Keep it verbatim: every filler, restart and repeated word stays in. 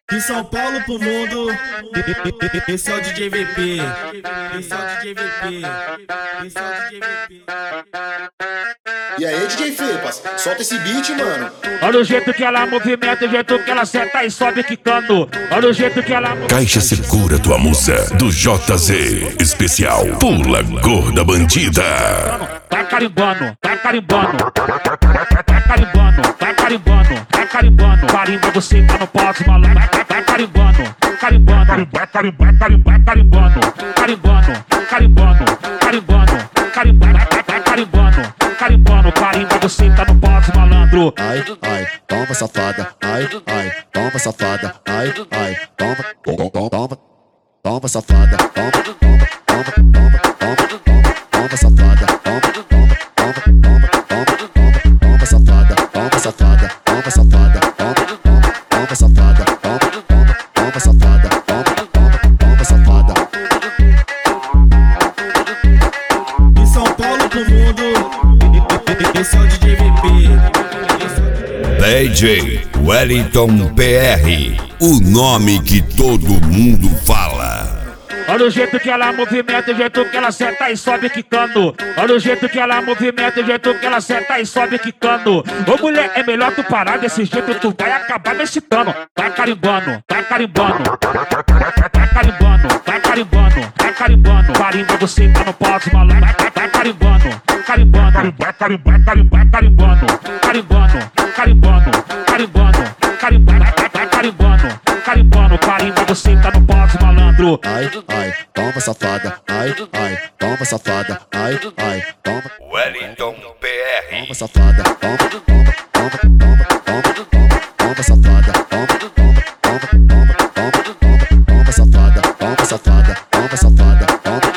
De São Paulo pro mundo, esse é o D J V P. Esse é o D J V P. Esse é o D J V P. E aí, D J Fê, parceiro, solta esse beat, mano. Olha o jeito que ela movimenta, o jeito que ela senta e sobe quicando. Olha o jeito que ela movimenta. Caixa Segura Tua Musa, do J Z. Especial Pula Gorda Bandida. Tá carimbando, tá carimbando. Tá carimbando, tá carimbando, tá carimbando. Carimba você tá no pause, malandro. Tá carimbando, carimbando. Carimba, carimba, carimba, carimbando. Carimbando, carimbando, carimbando, carimbando. Tá carimbando, carimbando. Carimba você tá no pause, malandro. Ai, ai, toma safada. Ai, ai, toma safada. Ai, ai, toma, toma, toma, toma, toma safada. Toma, toma, toma, toma, toma, toma, toma safada. Toma, toma, toma, toma, toma, toma, toma safada. Toma safada, toma safada. Toma, toma, toma safada. Toma, toma, toma safada. Toma, toma, toma safada. De São Paulo pro mundo, esse é o D J V P. D J Wellington P R, o nome que todo mundo fala. Olha o jeito que ela movimenta, o jeito que ela senta e sobe quicando. Olha o jeito que ela movimenta, o jeito que ela senta e sobe quicando. Ô mulher, é melhor tu parar desse jeito, tu vai acabar me excitando. Tá carimbando, tá carimbando. Tá carimbando, tá carimbando, tá carimbando. Carimba você tá no pause, malandro. Tá carimbando, carimbando. Carimba, carimba, carimba, carimbando. Carimbando, carimbando, carimbando, carimbando. Tá carimbando, carimbando. Carimba você tá no pause, malandro. Ai, ai, toma safada. Ai, ai, toma safada. Ai, ai, toma, Wellington P R. toma safada. Toma, toma, toma, toma, toma, toma, toma safada. Toma, toma, toma, toma, toma, toma, toma safada. Toma safada, toma safada. Toma,